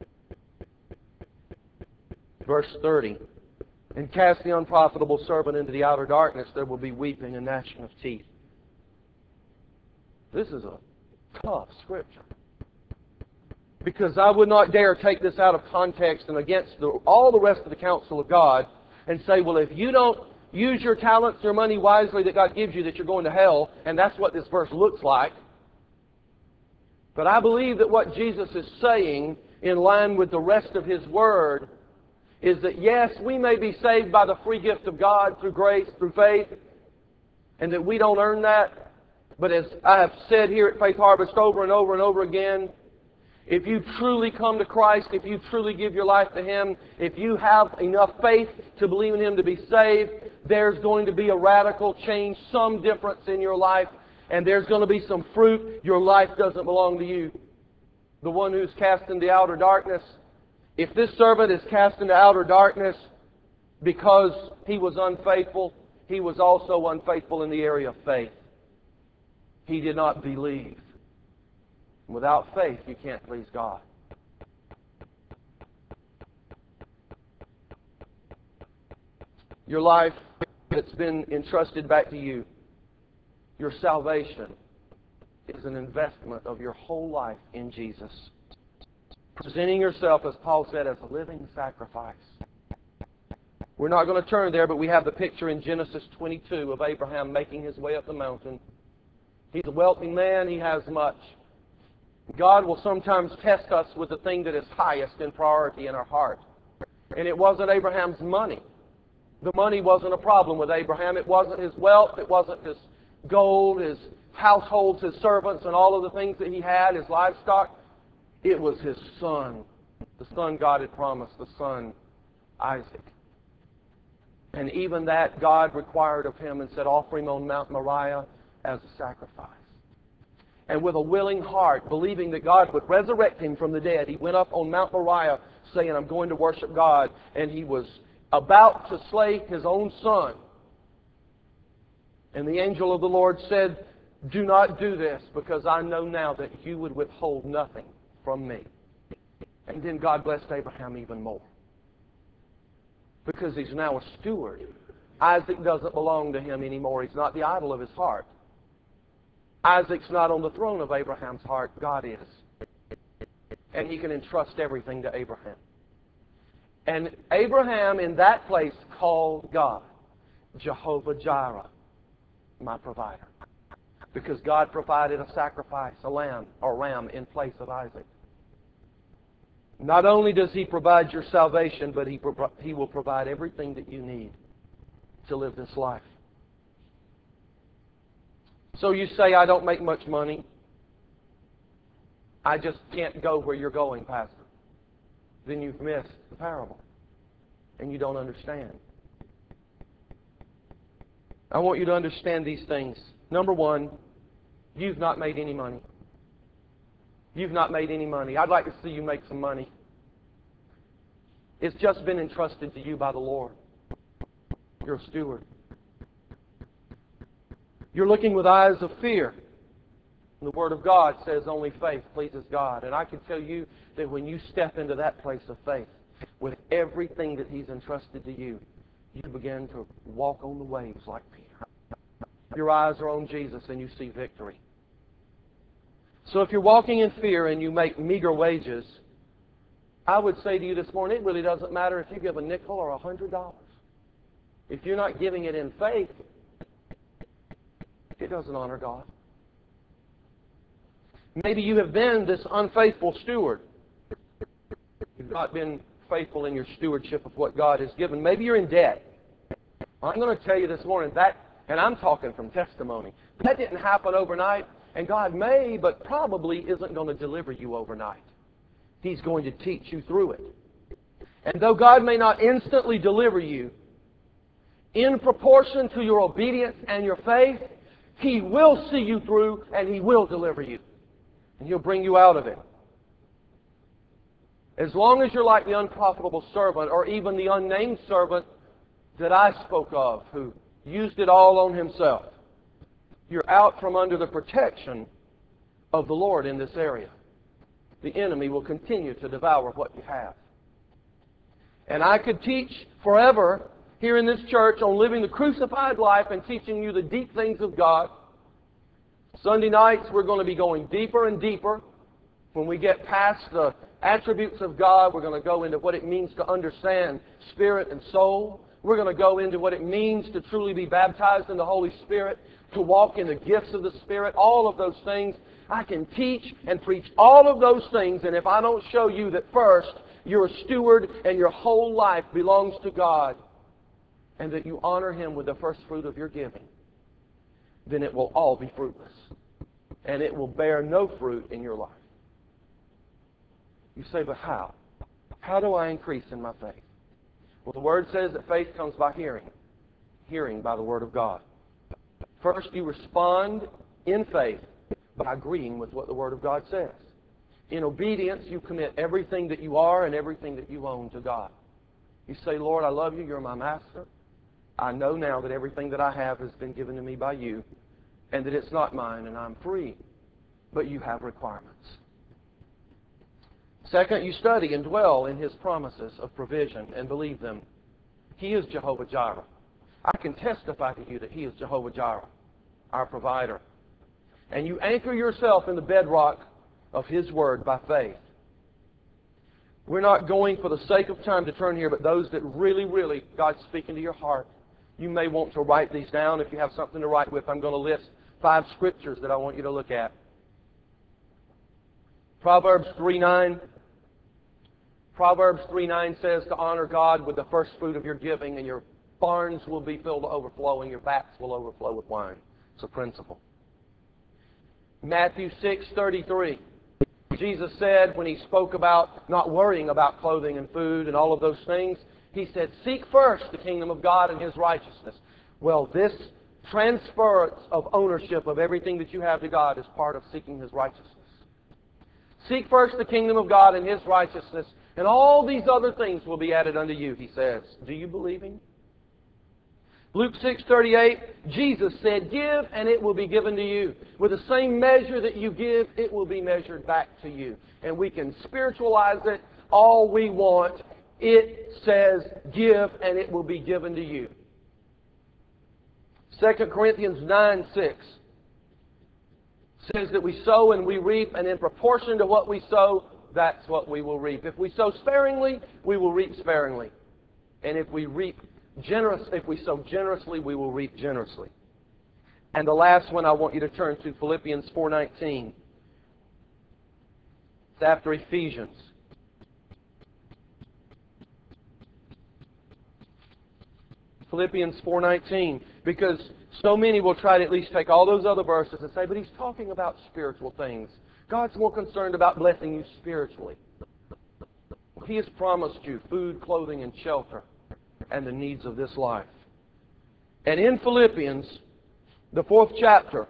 Verse 30. And cast the unprofitable servant into the outer darkness, there will be weeping and gnashing of teeth. This is a tough scripture. Because I would not dare take this out of context and against all the rest of the counsel of God and say, well, if you don't use your talents, your money wisely that God gives you, that you're going to hell, and that's what this verse looks like. But I believe that what Jesus is saying, in line with the rest of His Word, is that yes, we may be saved by the free gift of God through grace, through faith, and that we don't earn that. But as I have said here at Faith Harvest over and over and over again, if you truly come to Christ, if you truly give your life to Him, if you have enough faith to believe in Him to be saved, there's going to be a radical change, some difference in your life, and there's going to be some fruit. Your life doesn't belong to you. The one who's cast into outer darkness, if this servant is cast into outer darkness because he was unfaithful, he was also unfaithful in the area of faith. He did not believe. Without faith, you can't please God. Your life that's been entrusted back to you, your salvation, is an investment of your whole life in Jesus. Presenting yourself, as Paul said, as a living sacrifice. We're not going to turn there, but we have the picture in Genesis 22 of Abraham making his way up the mountain. He's a wealthy man. He has much. God will sometimes test us with the thing that is highest in priority in our heart. And it wasn't Abraham's money. The money wasn't a problem with Abraham. It wasn't his wealth. It wasn't his gold, his households, his servants, and all of the things that he had, his livestock. It was his son, the son God had promised, the son Isaac. And even that God required of him and said, offer him on Mount Moriah as a sacrifice. And with a willing heart, believing that God would resurrect him from the dead, he went up on Mount Moriah saying, I'm going to worship God. And he was about to slay his own son. And the angel of the Lord said, do not do this, because I know now that you would withhold nothing from me. And then God blessed Abraham even more. Because he's now a steward. Isaac doesn't belong to him anymore. He's not the idol of his heart. Isaac's not on the throne of Abraham's heart. God is. And he can entrust everything to Abraham. And Abraham in that place called God Jehovah Jireh, my provider. Because God provided a sacrifice, a lamb or ram in place of Isaac. Not only does He provide your salvation, but He will provide everything that you need to live this life. So you say, I don't make much money. I just can't go where you're going, Pastor. Then you've missed the parable. And you don't understand. I want you to understand these things. Number one, you've not made any money. You've not made any money. I'd like to see you make some money. It's just been entrusted to you by the Lord. You're a steward. You're looking with eyes of fear. The Word of God says only faith pleases God. And I can tell you that when you step into that place of faith, with everything that He's entrusted to you, you begin to walk on the waves like Peter. Your eyes are on Jesus and you see victory. So if you're walking in fear and you make meager wages, I would say to you this morning, it really doesn't matter if you give a nickel or $100. If you're not giving it in faith, it doesn't honor God. Maybe you have been this unfaithful steward. You've not been faithful in your stewardship of what God has given. Maybe you're in debt. I'm going to tell you this morning that, and I'm talking from testimony, that didn't happen overnight, and God may, but probably isn't going to deliver you overnight. He's going to teach you through it. And though God may not instantly deliver you, in proportion to your obedience and your faith, He will see you through and He will deliver you. And He'll bring you out of it. As long as you're like the unprofitable servant, or even the unnamed servant that I spoke of, who used it all on himself, you're out from under the protection of the Lord in this area. The enemy will continue to devour what you have. And I could teach forever here in this church on living the crucified life and teaching you the deep things of God. Sunday nights we're going to be going deeper and deeper. When we get past the attributes of God, we're going to go into what it means to understand spirit and soul. We're going to go into what it means to truly be baptized in the Holy Spirit, to walk in the gifts of the Spirit, all of those things. I can teach and preach all of those things, and if I don't show you that first you're a steward and your whole life belongs to God, and that you honor Him with the first fruit of your giving, then it will all be fruitless. And it will bear no fruit in your life. You say, but how? How do I increase in my faith? Well, the Word says that faith comes by hearing. Hearing by the Word of God. First, you respond in faith by agreeing with what the Word of God says. In obedience, you commit everything that you are and everything that you own to God. You say, Lord, I love you. You're my master. I know now that everything that I have has been given to me by you, and that it's not mine and I'm free, but you have requirements. Second, you study and dwell in His promises of provision and believe them. He is Jehovah Jireh. I can testify to you that He is Jehovah Jireh, our provider. And you anchor yourself in the bedrock of His Word by faith. We're not going for the sake of time to turn here, but those that really, God's speaking to your heart, you may want to write these down. If you have something to write with, I'm going to list 5 scriptures that I want you to look at. Proverbs 3:9. Proverbs 3:9 says to honor God with the first fruit of your giving, and your barns will be filled to overflowing, your vats will overflow with wine. It's a principle. Matthew 6:33. Jesus said when He spoke about not worrying about clothing and food and all of those things, He said, seek first the kingdom of God and His righteousness. Well, this transference of ownership of everything that you have to God is part of seeking His righteousness. Seek first the kingdom of God and His righteousness, and all these other things will be added unto you, He says. Do you believe Him? Luke 6:38, Jesus said, give and it will be given to you. With the same measure that you give, it will be measured back to you. And we can spiritualize it all we want. It says, give and it will be given to you. 2 Corinthians 9:6 says that we sow and we reap, and in proportion to what we sow, that's what we will reap. If we sow sparingly, we will reap sparingly. And if we sow generously, we will reap generously. And the last one I want you to turn to, Philippians 4:19. It's after Ephesians. Philippians 4:19. Because so many will try to at least take all those other verses and say, but he's talking about spiritual things. God's more concerned about blessing you spiritually. He has promised you food, clothing, and shelter, and the needs of this life. And in Philippians, the 4th chapter,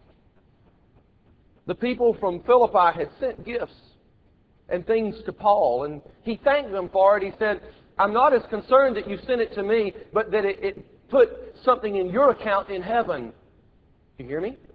the people from Philippi had sent gifts and things to Paul, and he thanked them for it. He said, I'm not as concerned that you sent it to me, but that it put something in your account in heaven. You hear me?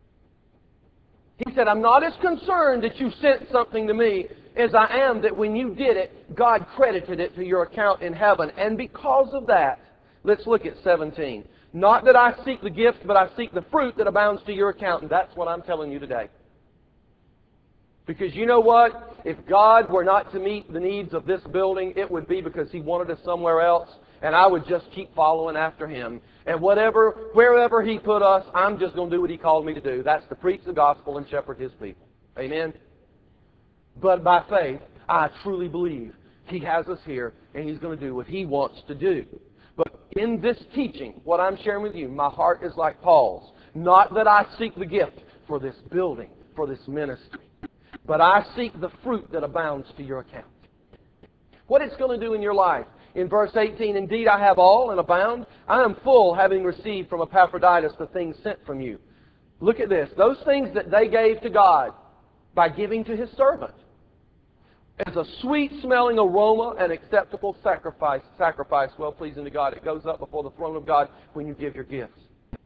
He said, I'm not as concerned that you sent something to me as I am that when you did it, God credited it to your account in heaven. And because of that, let's look at 17. Not that I seek the gift, but I seek the fruit that abounds to your account. And that's what I'm telling you today. Because you know what? If God were not to meet the needs of this building, it would be because He wanted us somewhere else, and I would just keep following after Him. And wherever He put us, I'm just going to do what He called me to do. That's to preach the gospel and shepherd His people. Amen? But by faith, I truly believe He has us here, and He's going to do what He wants to do. But in this teaching, what I'm sharing with you, my heart is like Paul's. Not that I seek the gift for this building, for this ministry, but I seek the fruit that abounds to your account. What it's going to do in your life. In verse 18, indeed I have all and abound. I am full, having received from Epaphroditus the things sent from you. Look at this. Those things that they gave to God by giving to His servant as a sweet-smelling aroma and acceptable sacrifice, well-pleasing to God. It goes up before the throne of God when you give your gifts.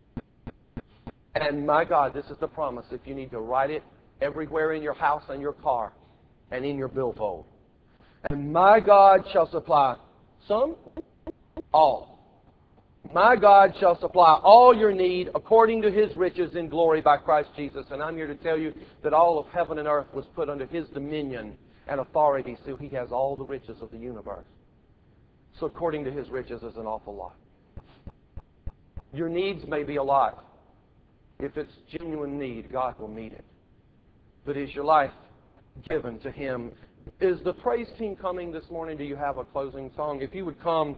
And my God, this is the promise. If you need to write it everywhere in your house and your car and in your billfold. And my God shall supply some, all. My God shall supply all your need according to His riches in glory by Christ Jesus. And I'm here to tell you that all of heaven and earth was put under His dominion and authority, so He has all the riches of the universe. So according to His riches is an awful lot. Your needs may be a lot. If it's genuine need, God will meet it. But is your life given to Him? Is the praise team coming this morning? Do you have a closing song? If you would come,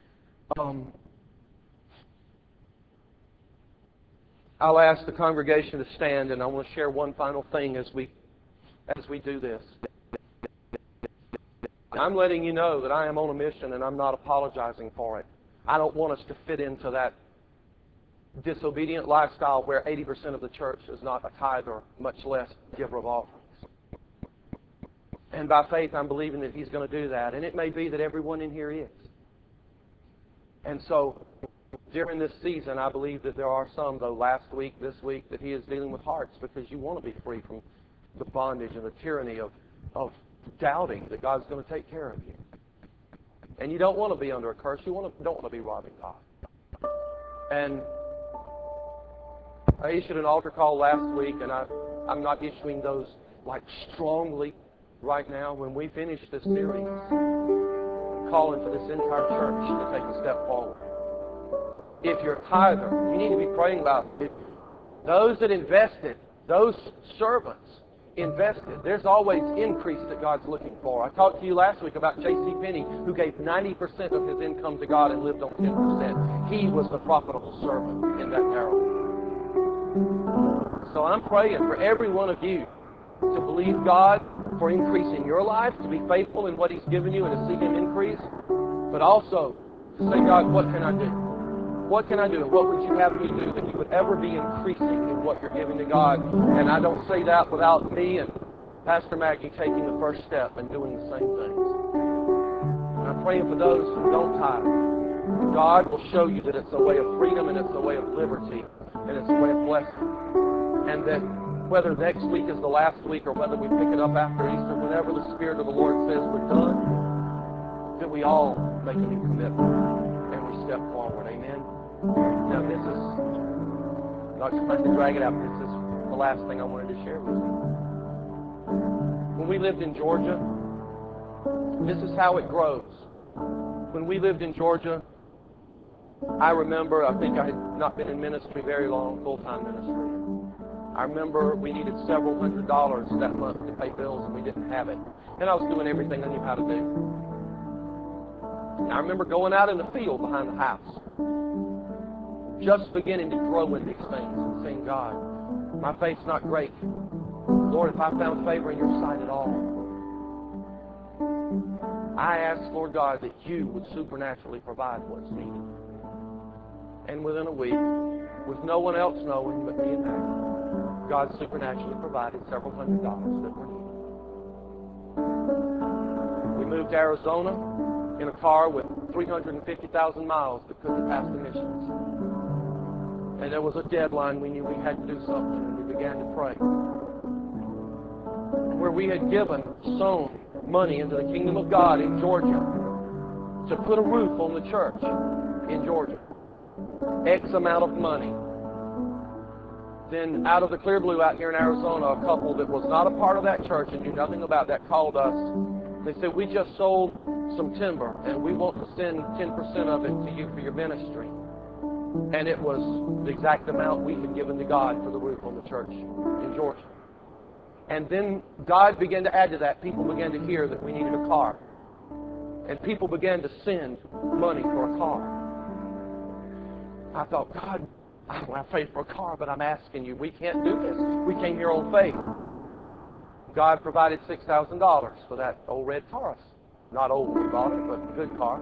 I'll ask the congregation to stand, and I want to share one final thing as we do this. I'm letting you know that I am on a mission, and I'm not apologizing for it. I don't want us to fit into that disobedient lifestyle where 80% of the church is not a tither, much less giver of offerings. And by faith, I'm believing that He's going to do that. And it may be that everyone in here is. And so, During this season, I believe that there are some, though, last week, this week, that He is dealing with hearts because you want to be free from the bondage and the tyranny of doubting that God's going to take care of you. And you don't want to be under a curse. You don't want to be robbing God. And I issued an altar call last week, and I'm not issuing those like strongly right now. When we finish this series, I'm calling for this entire church to take a step forward. If you're a tither, you need to be praying about it. Those that invested, those servants invested, there's always increase that God's looking for. I talked to you last week about J.C. Penney, who gave 90% of his income to God and lived on 10%. He was the profitable servant in that parable. So I'm praying for every one of you to believe God for increase in your life, to be faithful in what He's given you and to see Him increase, but also to say, God, what can I do? What can I do? What would you have me do that you would ever be increasing in what you're giving to God? And I don't say that without me and Pastor Maggie taking the first step and doing the same things. And I'm praying for those who don't tithe. God will show you that it's a way of freedom and it's a way of liberty and it's a way of blessing. And that whether next week is the last week or whether we pick it up after Easter, whenever the Spirit of the Lord says we're done, that we all make a new commitment and we step forward. Amen? Now this is, not trying to drag it out, this is the last thing I wanted to share with you. When we lived in Georgia, this is how it grows. When we lived in Georgia, I remember, I think I had not been in ministry very long, full-time ministry. I remember we needed several $100s that month to pay bills and we didn't have it. And I was doing everything I knew how to do. And I remember going out in the field behind the house, just beginning to grow in these things and saying, God, my faith's not great. Lord, if I found favor in your sight at all, I ask, Lord God, that you would supernaturally provide what's needed. And within a week, with no one else knowing but me and Maggie, God supernaturally provided several $100s that were needed. We moved to Arizona in a car with 350,000 miles that couldn't pass emissions. And there was a deadline. We knew we had to do something, and we began to pray. Where we had sown money into the kingdom of God in Georgia to put a roof on the church in Georgia. X amount of money. Then out of the clear blue out here in Arizona, a couple that was not a part of that church and knew nothing about that called us. They said, we just sold some timber and we want to send 10% of it to you for your ministry. And it was the exact amount we had given to God for the roof on the church in Georgia. And then God began to add to that. People began to hear that we needed a car. And people began to send money for a car. I thought, God, I don't have faith for a car, but I'm asking you, we can't do this. We came here on faith. God provided $6,000 for that old red Taurus. Not old when we bought it, but a good car.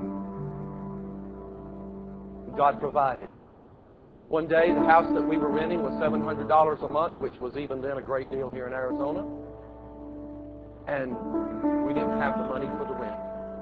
God provided. One day, the house that we were renting was $700 a month, which was even then a great deal here in Arizona. And we didn't have the money for the rent.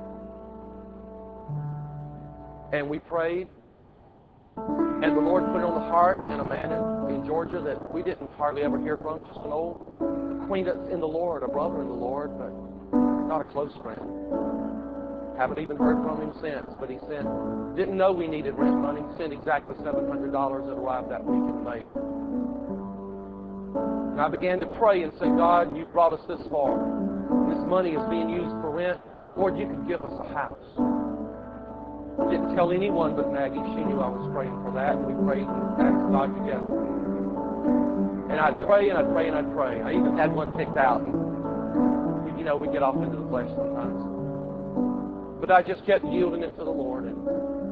And we prayed. And the Lord put it on the heart in a man in Georgia that we didn't hardly ever hear from, just an old acquaintance in the Lord, a brother in the Lord, but not a close friend. Haven't even heard from him since, but he didn't know we needed rent money, sent exactly $700 that arrived that week in May. And I began to pray and say, God, you've brought us this far. This money is being used for rent. Lord, you could give us a house. Didn't tell anyone but Maggie. She knew I was praying for that, and we prayed and asked God together. And I'd pray and I'd pray and I'd pray. I even had one picked out. And, you know, we get off into the flesh sometimes. But I just kept yielding it to the Lord. And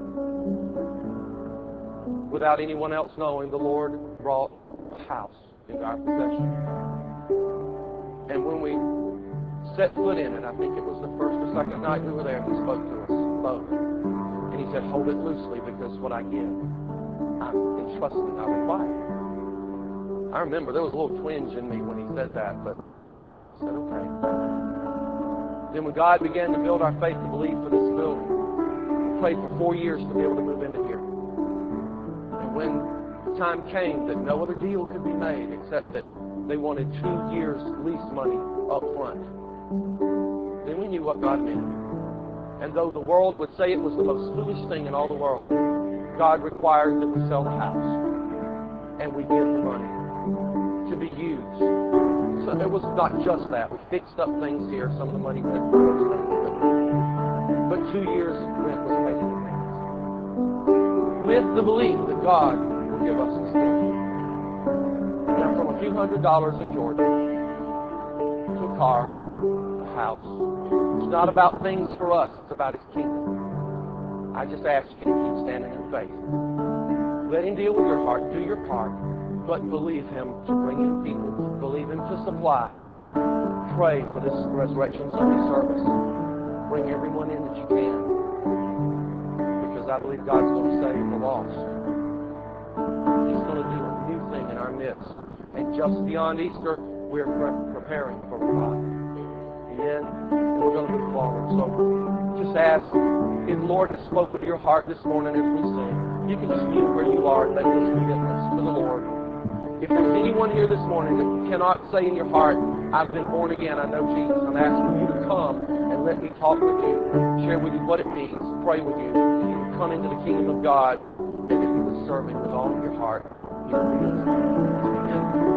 without anyone else knowing, the Lord brought a house into our possession. And when we set foot in it, I think it was the first or second night we were there, He spoke to us both. And He said, hold it loosely because what I give, I'm entrusting, I require. I remember there was a little twinge in me when He said that, but I said, okay. Then when God began to build our faith to believe for this building, we prayed for 4 years to be able to move into here. when the time came that no other deal could be made except that they wanted 2 years lease money up front, then we knew what God meant. And though the world would say it was the most foolish thing in all the world, God required that we sell the house and we give the money to be used. So it was not just that. We fixed up things here. Some of the money went for those things. But 2 years rent was paid in advance, with the belief that God will give us His kingdom. Now, from a few $100s in Georgia to a car, a house, it's not about things for us. It's about His kingdom. I just ask you to keep standing in faith. Let Him deal with your heart. Do your part. But believe Him to bring in people. Believe Him to supply. Pray for this Resurrection Sunday service. Bring everyone in that you can. Because I believe God's going to save the lost. He's going to do a new thing in our midst. And just beyond Easter, we're preparing for revival. Amen? And we're going to move forward. So just ask if the Lord has spoken to your heart this morning as we sing. You can just mute where you are and make this commitment to the Lord. If there's anyone here this morning that you cannot say in your heart, I've been born again, I know Jesus, I'm asking you to come and let me talk with you, share with you what it means, pray with you, that you would come into the kingdom of God, and that you would serve Him with all of your heart. Here it is. Amen.